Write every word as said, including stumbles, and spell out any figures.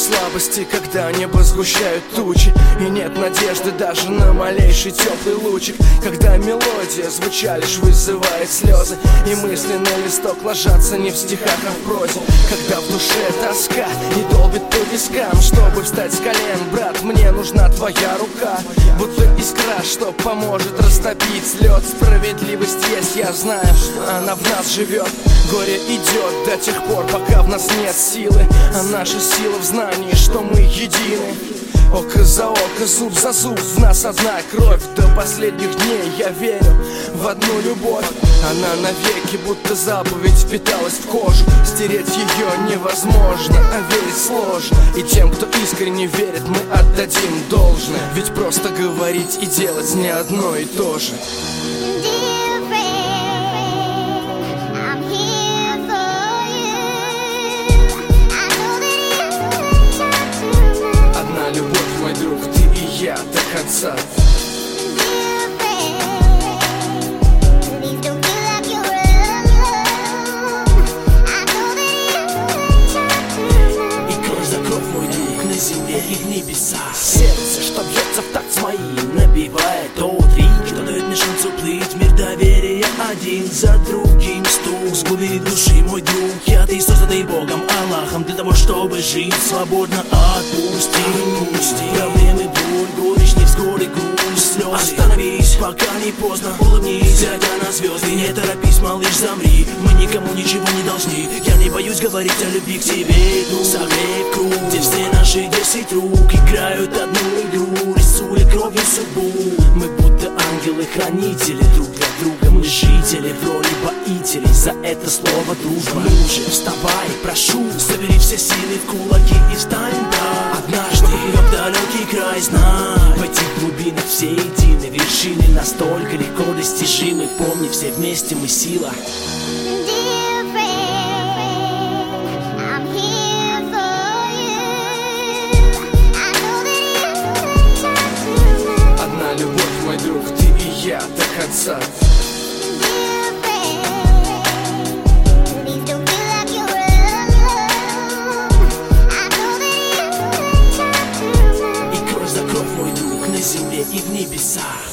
слабости, когда небо сгущают тучи, и нет надежды даже на малейший теплый лучик. Когда мелодия звуча лишь вызывает слезы, и мысли на листок ложатся не в стихах, а в прозе. Когда в душе тоска и долбит по вискам, чтобы встать с колен, брат, мне нужна твоя рука, будто искра, что поможет растопить лед. Справедливость есть, я знаю, она в нас живет. Горе идет до тех пор, пока в нас нет силы, а наша сила в знании, что мы едины. Око за око, зуб за зуб, в нас одна кровь. До последних дней я верю в одну любовь. Она навеки, будто заповедь, впиталась в кожу. Стереть ее невозможно, а верить сложно. И тем, кто искренне верит, мы отдадим должное. Ведь просто говорить и делать не одно и то же. Я до конца. И кровь за кровь, мой друг, на земле и в небесах. Сердце, что бьется в такт с моим, набивает тот ритм, что дает мне шанс уплыть. Мир доверия один за другим, стук с глубины души, мой друг. Я ты созданный Богом, Аллахом, для того, чтобы жить свободно. Отпусти, отпусти проблемы, боль, горечь, невзгоды, грусть, слезы. Остановись, пока не поздно, улыбнись, глядя на звезды. Не торопись, малыш, замри, мы никому ничего не должны. Я не боюсь говорить о любви к тебе, иду. Согрей в круг, где все наши десять рук играют одну игру, рисуя кровью судьбу. Мы будто ангелы-хранители друг для друга, мы жители в роли воителей, за это слово дружба. Ну же, вставай, прошу, собери все силы в кулаки и встань, да. Однажды в далекий край, знай, в этих глубинах все едины, вершины настолько легко достижимы. Помни, все вместе мы сила. Одна любовь, мой друг, ты и я до конца. И кровь за кровь, мой друг, на земле и в небесах.